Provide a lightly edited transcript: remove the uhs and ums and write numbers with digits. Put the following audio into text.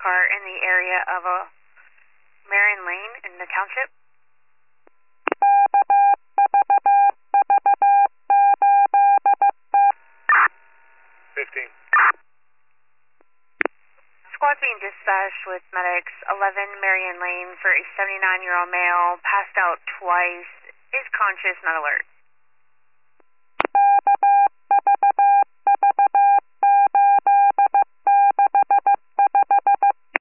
car in the area of a Marion Lane in the township. 15. Squad being dispatched with medics 11 Marion Lane for a 79-year-old male, passed out twice, is conscious, not alert.